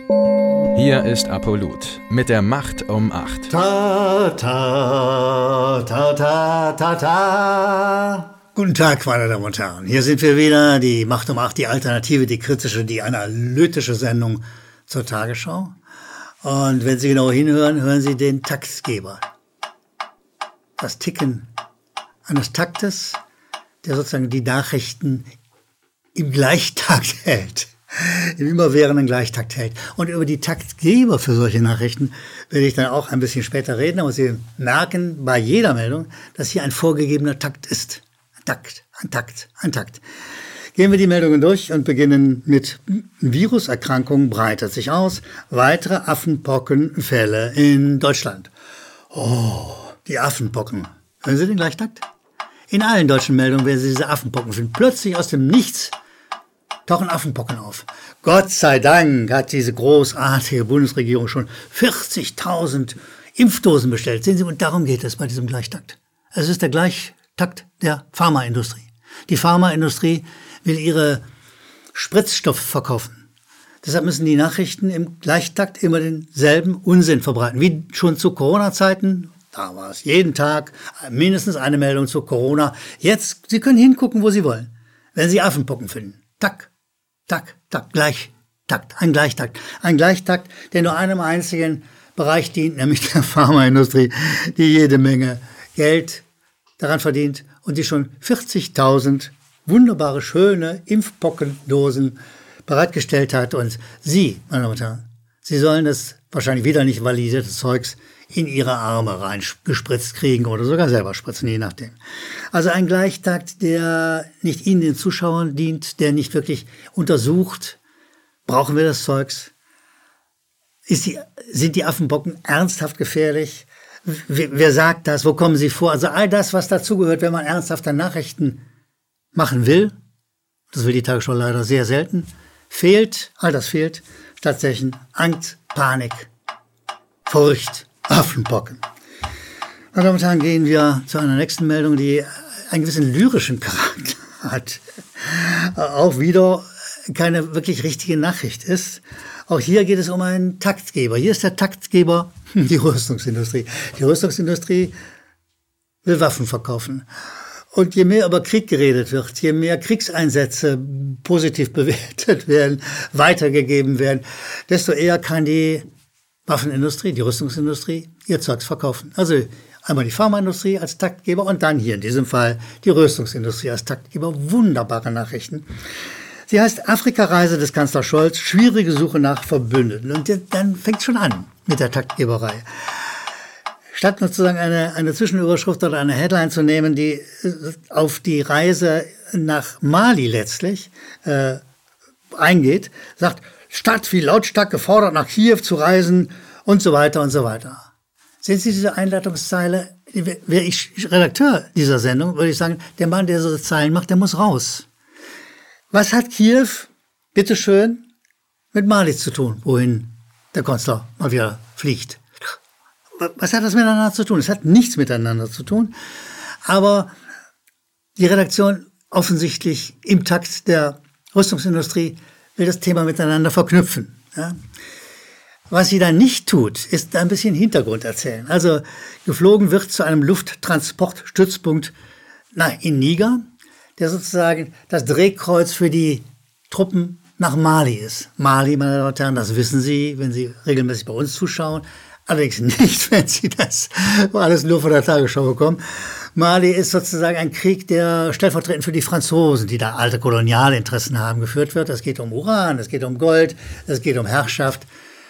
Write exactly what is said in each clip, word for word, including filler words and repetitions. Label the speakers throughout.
Speaker 1: Hier ist Apollut mit der Macht um acht.
Speaker 2: Ta, ta, ta, ta, ta, ta. Guten Tag, meine Damen und Herren. Hier sind wir wieder, die Macht um acht, die Alternative, die kritische, die analytische Sendung zur Tagesschau. Und wenn Sie genau hinhören, hören Sie den Taktgeber. Das Ticken eines Taktes, der sozusagen die Nachrichten im Gleichtakt hält. Im immerwährenden Gleichtakt hält. Und über die Taktgeber für solche Nachrichten werde ich dann auch ein bisschen später reden. Aber Sie merken bei jeder Meldung, dass hier ein vorgegebener Takt ist. Ein Takt, ein Takt, ein Takt. Gehen wir die Meldungen durch und beginnen mit Viruserkrankung breitet sich aus. Weitere Affenpockenfälle in Deutschland. Oh, die Affenpocken. Hören Sie den Gleichtakt? In allen deutschen Meldungen werden Sie diese Affenpocken finden. Plötzlich aus dem Nichts tauchen Affenpocken auf. Gott sei Dank hat diese großartige Bundesregierung schon vierzigtausend Impfdosen bestellt. Sehen Sie, und darum geht es bei diesem Gleichtakt. Es ist der Gleichtakt der Pharmaindustrie. Die Pharmaindustrie will ihre Spritzstoffe verkaufen. Deshalb müssen die Nachrichten im Gleichtakt immer denselben Unsinn verbreiten. Wie schon zu Corona-Zeiten, da war es jeden Tag mindestens eine Meldung zu Corona. Jetzt, Sie können hingucken, wo Sie wollen, wenn Sie Affenpocken finden. Tack, tack, tack, Gleichtakt, ein Gleichtakt. Ein Gleichtakt, der nur einem einzigen Bereich dient, nämlich der Pharmaindustrie, die jede Menge Geld daran verdient und die schon vierzigtausend wunderbare, schöne Impfpockendosen bereitgestellt hat. Und Sie, meine Damen und Herren, Sie sollen das wahrscheinlich wieder nicht validierte Zeugs in Ihre Arme reingespritzt kriegen oder sogar selber spritzen, je nachdem. Also ein Gleichtakt, der nicht Ihnen, den Zuschauern, dient, der nicht wirklich untersucht, brauchen wir das Zeugs? Ist die, sind die Affenpocken ernsthaft gefährlich? Wer, wer sagt das? Wo kommen sie vor? Also all das, was dazugehört, wenn man ernsthafte Nachrichten machen will, das will die Tagesschau leider sehr selten, fehlt, all das fehlt, tatsächlich Angst, Panik, Furcht, Affenpocken. Meine Damen und Herren, gehen wir zu einer nächsten Meldung, die einen gewissen lyrischen Charakter hat. Auch wieder keine wirklich richtige Nachricht ist. Auch hier geht es um einen Taktgeber. Hier ist der Taktgeber die Rüstungsindustrie. Die Rüstungsindustrie will Waffen verkaufen. Und je mehr über Krieg geredet wird, je mehr Kriegseinsätze positiv bewertet werden, weitergegeben werden, desto eher kann die Waffenindustrie, die Rüstungsindustrie, ihr Zeugs verkaufen. Also einmal die Pharmaindustrie als Taktgeber und dann hier in diesem Fall die Rüstungsindustrie als Taktgeber. Wunderbare Nachrichten. Sie heißt Afrika-Reise des Kanzlers Scholz, schwierige Suche nach Verbündeten. Und dann fängt schon an mit der Taktgeberei. Statt sozusagen eine, eine Zwischenüberschrift oder eine Headline zu nehmen, die auf die Reise nach Mali letztlich äh, eingeht, sagt, Stadt wie lautstark gefordert, nach Kiew zu reisen und so weiter und so weiter. Sehen Sie diese Einleitungszeile? Wäre ich Redakteur dieser Sendung, würde ich sagen, der Mann, der so Zeilen macht, der muss raus. Was hat Kiew, bitteschön, mit Mali zu tun, wohin der Kanzler mal wieder fliegt? Was hat das miteinander zu tun? Es hat nichts miteinander zu tun, aber die Redaktion offensichtlich im Takt der Rüstungsindustrie will das Thema miteinander verknüpfen. Ja. Was sie da nicht tut, ist ein bisschen Hintergrund erzählen. Also geflogen wird zu einem Lufttransportstützpunkt na, in Niger, der sozusagen das Drehkreuz für die Truppen nach Mali ist. Mali, meine Damen und Herren, das wissen Sie, wenn Sie regelmäßig bei uns zuschauen. Allerdings nicht, wenn Sie das alles nur von der Tagesschau bekommen. Mali ist sozusagen ein Krieg, der stellvertretend für die Franzosen, die da alte Kolonialinteressen haben, geführt wird. Es geht um Uran, es geht um Gold, es geht um Herrschaft.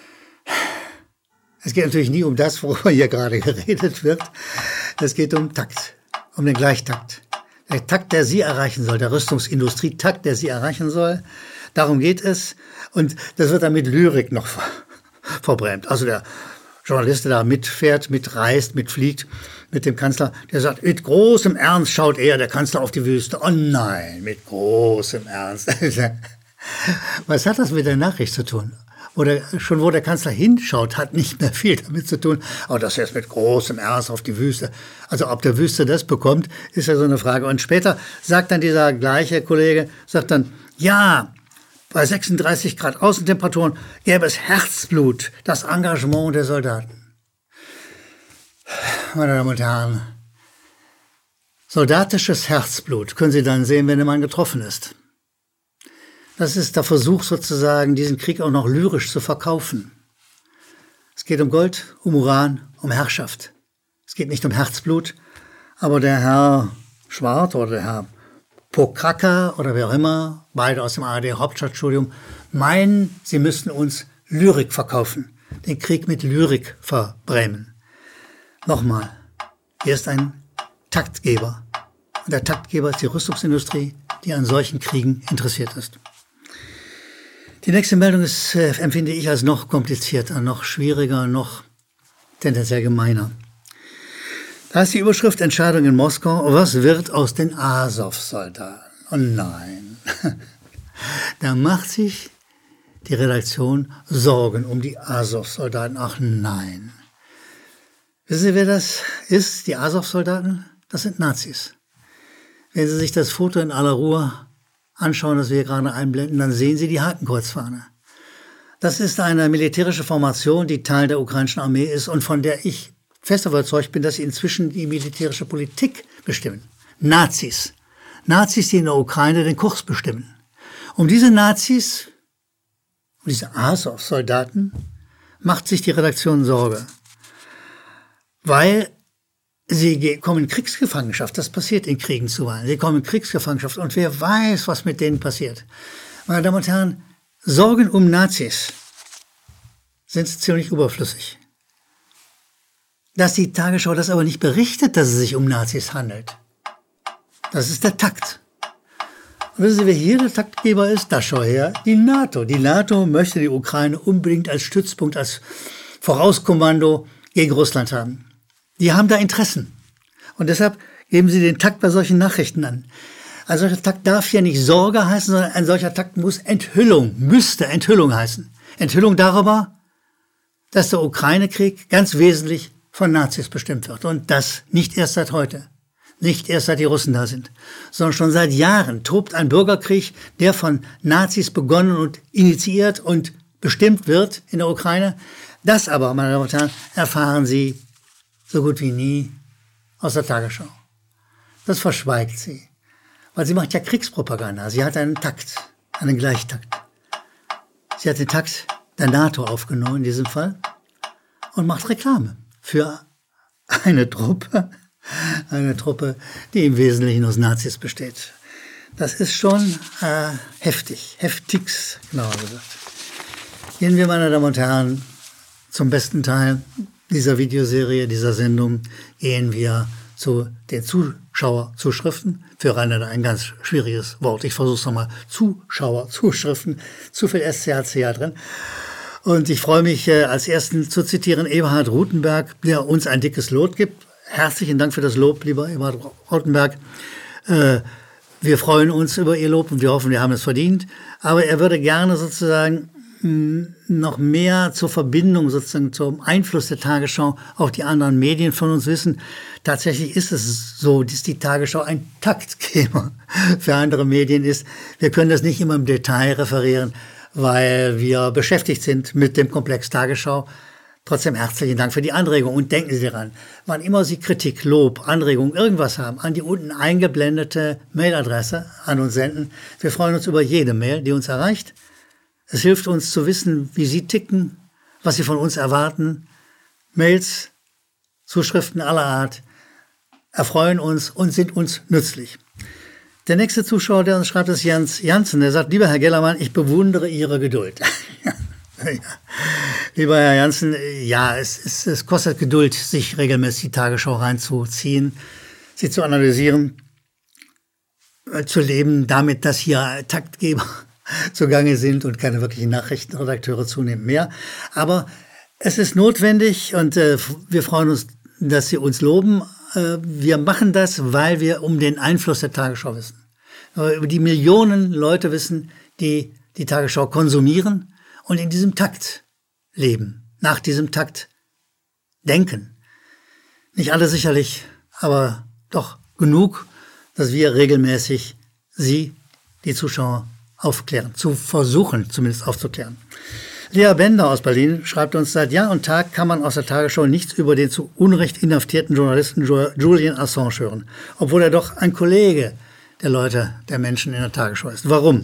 Speaker 2: Es geht natürlich nie um das, worüber hier gerade geredet wird. Es geht um Takt, um den Gleichtakt. Der Takt, der Sie erreichen soll, der Rüstungsindustrie-Takt, der Sie erreichen soll. Darum geht es. Und das wird dann mit Lyrik noch ver- verbrämt. Also der Journalist, der da mitfährt, mitreist, mitfliegt mit dem Kanzler, der sagt, mit großem Ernst schaut er, der Kanzler, auf die Wüste. Oh nein, mit großem Ernst. Was hat das mit der Nachricht zu tun? Oder schon wo der Kanzler hinschaut, hat nicht mehr viel damit zu tun. Aber das jetzt mit großem Ernst auf die Wüste. Also ob der Wüste das bekommt, ist ja so eine Frage. Und später sagt dann dieser gleiche Kollege, sagt dann, ja, bei sechsunddreißig Grad Außentemperaturen gäbe es Herzblut, das Engagement der Soldaten. Meine Damen und Herren, soldatisches Herzblut können Sie dann sehen, wenn der Mann getroffen ist. Das ist der Versuch sozusagen, diesen Krieg auch noch lyrisch zu verkaufen. Es geht um Gold, um Uran, um Herrschaft. Es geht nicht um Herzblut, aber der Herr Schwarz oder der Herr Pokraka oder wer auch immer, beide aus dem A R D-Hauptstadtstudium, meinen, sie müssten uns Lyrik verkaufen, den Krieg mit Lyrik verbrämen. Nochmal, hier ist ein Taktgeber. Und der Taktgeber ist die Rüstungsindustrie, die an solchen Kriegen interessiert ist. Die nächste Meldung ist, äh, empfinde ich als noch komplizierter, noch schwieriger, noch tendenziell gemeiner. Da ist die Überschrift Entscheidung in Moskau, was wird aus den Asow-Soldaten? Oh nein, da macht sich die Redaktion Sorgen um die Asow-Soldaten. Ach nein. Wissen Sie, wer das ist, die Asow-Soldaten? Das sind Nazis. Wenn Sie sich das Foto in aller Ruhe anschauen, das wir hier gerade einblenden, dann sehen Sie die Hakenkreuzfahne. Das ist eine militärische Formation, die Teil der ukrainischen Armee ist und von der ich fest überzeugt bin, dass sie inzwischen die militärische Politik bestimmen. Nazis. Nazis, die in der Ukraine den Kurs bestimmen. Um diese Nazis, um diese Asow-Soldaten, macht sich die Redaktion Sorge. Weil sie kommen in Kriegsgefangenschaft. Das passiert in Kriegen zuweilen. Sie kommen in Kriegsgefangenschaft und wer weiß, was mit denen passiert. Meine Damen und Herren, Sorgen um Nazis sind ziemlich überflüssig. Dass die Tagesschau das aber nicht berichtet, dass es sich um Nazis handelt. Das ist der Takt. Und wissen Sie, wer hier der Taktgeber ist? Da schau her, die NATO. Die NATO möchte die Ukraine unbedingt als Stützpunkt, als Vorauskommando gegen Russland haben. Die haben da Interessen. Und deshalb geben sie den Takt bei solchen Nachrichten an. Ein solcher Takt darf ja nicht Sorge heißen, sondern ein solcher Takt muss Enthüllung, müsste Enthüllung heißen. Enthüllung darüber, dass der Ukraine-Krieg ganz wesentlich von Nazis bestimmt wird. Und das nicht erst seit heute, nicht erst seit die Russen da sind, sondern schon seit Jahren tobt ein Bürgerkrieg, der von Nazis begonnen und initiiert und bestimmt wird in der Ukraine. Das aber, meine Damen und Herren, erfahren Sie so gut wie nie aus der Tagesschau. Das verschweigt sie, weil sie macht ja Kriegspropaganda. Sie hat einen Takt, einen Gleichtakt. Sie hat den Takt der NATO aufgenommen in diesem Fall und macht Reklame für eine Truppe, eine Truppe, die im Wesentlichen aus Nazis besteht. Das ist schon äh, heftig, heftigst, genauer gesagt. Gehen wir, meine Damen und Herren, zum besten Teil dieser Videoserie, dieser Sendung, gehen wir zu den Zuschauerzuschriften. Für Rainer ein ganz schwieriges Wort. Ich versuche es nochmal. Zuschauerzuschriften. Zu viel S C H C A drin. Und ich freue mich, äh, als ersten zu zitieren Eberhard Rutenberg, der uns ein dickes Lob gibt. Herzlichen Dank für das Lob, lieber Eberhard Rutenberg. Äh, wir freuen uns über Ihr Lob und wir hoffen, wir haben es verdient. Aber er würde gerne sozusagen mh, noch mehr zur Verbindung, sozusagen zum Einfluss der Tagesschau auf die anderen Medien von uns wissen. Tatsächlich ist es so, dass die Tagesschau ein Taktgeber für andere Medien ist. Wir können das nicht immer im Detail referieren, weil wir beschäftigt sind mit dem Komplex Tagesschau. Trotzdem herzlichen Dank für die Anregung und denken Sie daran, wann immer Sie Kritik, Lob, Anregung, irgendwas haben, an die unten eingeblendete Mailadresse an uns senden. Wir freuen uns über jede Mail, die uns erreicht. Es hilft uns zu wissen, wie Sie ticken, was Sie von uns erwarten. Mails, Zuschriften aller Art erfreuen uns und sind uns nützlich. Der nächste Zuschauer, der uns schreibt, ist Jans Janssen. Der sagt, lieber Herr Gellermann, ich bewundere Ihre Geduld. Ja. Lieber Herr Janssen, ja, es, es, es kostet Geduld, sich regelmäßig die Tagesschau reinzuziehen, sie zu analysieren, zu leben, damit, dass hier Taktgeber zugange sind und keine wirklichen Nachrichtenredakteure zunehmend mehr. Aber es ist notwendig und äh, wir freuen uns, dass Sie uns loben. Äh, wir machen das, weil wir um den Einfluss der Tagesschau wissen. Äh, über die Millionen Leute wissen, die die Tagesschau konsumieren und in diesem Takt leben, nach diesem Takt denken. Nicht alle sicherlich, aber doch genug, dass wir regelmäßig Sie, die Zuschauer, aufklären, zu versuchen zumindest aufzuklären. Lea Bender aus Berlin schreibt uns, seit Jahr und Tag kann man aus der Tagesschau nichts über den zu Unrecht inhaftierten Journalisten Julian Assange hören, obwohl er doch ein Kollege der Leute, der Menschen in der Tagesschau ist. Warum?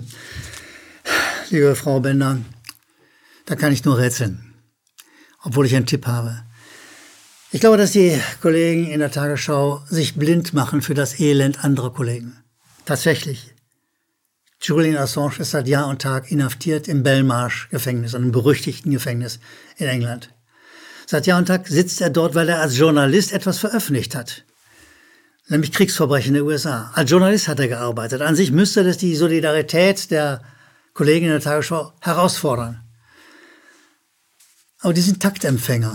Speaker 2: Liebe Frau Bender, da kann ich nur rätseln, obwohl ich einen Tipp habe. Ich glaube, dass die Kollegen in der Tagesschau sich blind machen für das Elend anderer Kollegen. Tatsächlich. Julian Assange ist seit Jahr und Tag inhaftiert im Belmarsh-Gefängnis, einem berüchtigten Gefängnis in England. Seit Jahr und Tag sitzt er dort, weil er als Journalist etwas veröffentlicht hat. Nämlich Kriegsverbrechen in den U S A. Als Journalist hat er gearbeitet. An sich müsste das die Solidarität der Kollegen in der Tagesschau herausfordern. Aber die sind Taktempfänger.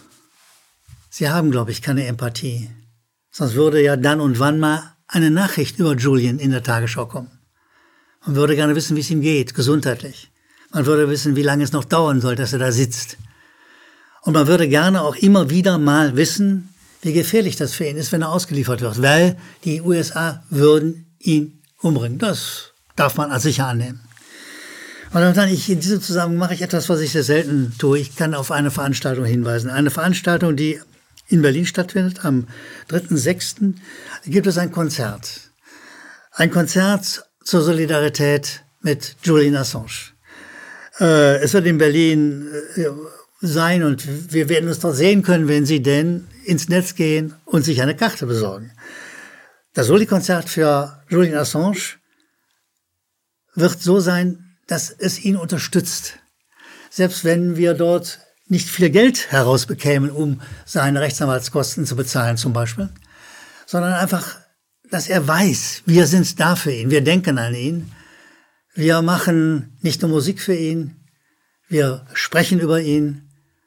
Speaker 2: Sie haben, glaube ich, keine Empathie. Sonst würde ja dann und wann mal eine Nachricht über Julian in der Tagesschau kommen. Man würde gerne wissen, wie es ihm geht, gesundheitlich. Man würde wissen, wie lange es noch dauern soll, dass er da sitzt. Und man würde gerne auch immer wieder mal wissen, wie gefährlich das für ihn ist, wenn er ausgeliefert wird. Weil die U S A würden ihn umbringen. Das darf man als sicher annehmen. Und dann ich, in diesem Zusammenhang mache ich etwas, was ich sehr selten tue. Ich kann auf eine Veranstaltung hinweisen. Eine Veranstaltung, die in Berlin stattfindet. Am dritten sechsten gibt es ein Konzert. Ein Konzert zur Solidarität mit Julian Assange. Äh, es wird in Berlin äh, sein und wir werden es dort sehen können, wenn Sie denn ins Netz gehen und sich eine Karte besorgen. Das Soli-Konzert für Julian Assange wird so sein, dass es ihn unterstützt. Selbst wenn wir dort nicht viel Geld herausbekämen, um seine Rechtsanwaltskosten zu bezahlen zum Beispiel, sondern einfach, dass er weiß, wir sind da für ihn, wir denken an ihn, wir machen nicht nur Musik für ihn, wir sprechen über ihn,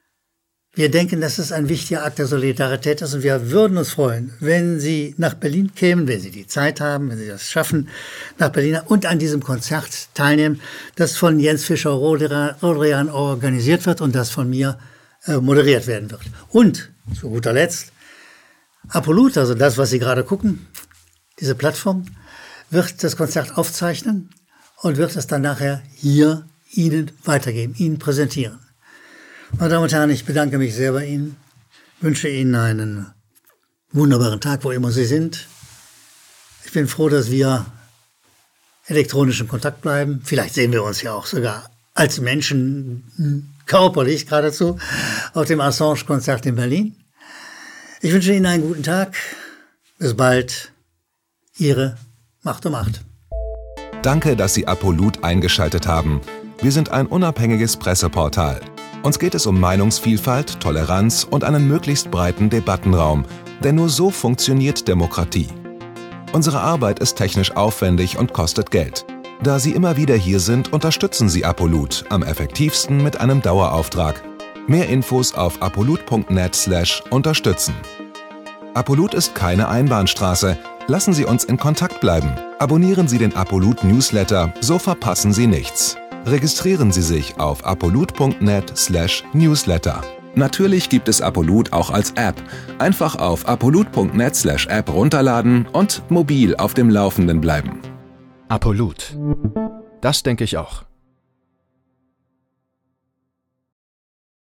Speaker 2: wir denken, dass es ein wichtiger Akt der Solidarität ist und wir würden uns freuen, wenn Sie nach Berlin kämen, wenn Sie die Zeit haben, wenn Sie das schaffen, nach Berlin und an diesem Konzert teilnehmen, das von Jens Fischer-Rodrian organisiert wird und das von mir äh, moderiert werden wird. Und zu guter Letzt, Apollut, also das, was Sie gerade gucken, diese Plattform, wird das Konzert aufzeichnen und wird es dann nachher hier Ihnen weitergeben, Ihnen präsentieren. Meine Damen und Herren, ich bedanke mich sehr bei Ihnen, wünsche Ihnen einen wunderbaren Tag, wo immer Sie sind. Ich bin froh, dass wir elektronisch in Kontakt bleiben. Vielleicht sehen wir uns ja auch sogar als Menschen körperlich geradezu auf dem Assange-Konzert in Berlin. Ich wünsche Ihnen einen guten Tag. Bis bald. Ihre Macht um Acht.
Speaker 3: Danke, dass Sie Apollut eingeschaltet haben. Wir sind ein unabhängiges Presseportal. Uns geht es um Meinungsvielfalt, Toleranz und einen möglichst breiten Debattenraum, denn nur so funktioniert Demokratie. Unsere Arbeit ist technisch aufwendig und kostet Geld. Da Sie immer wieder hier sind, unterstützen Sie Apollut am effektivsten mit einem Dauerauftrag. Mehr Infos auf apollut punkt net slash unterstützen. Apollut ist keine Einbahnstraße. Lassen Sie uns in Kontakt bleiben. Abonnieren Sie den Apollut Newsletter, so verpassen Sie nichts. Registrieren Sie sich auf apollut punkt net slash newsletter. Natürlich gibt es Apollut auch als App. Einfach auf apollut punkt net slash app runterladen und mobil auf dem Laufenden bleiben.
Speaker 1: Apollut. Das denke ich auch.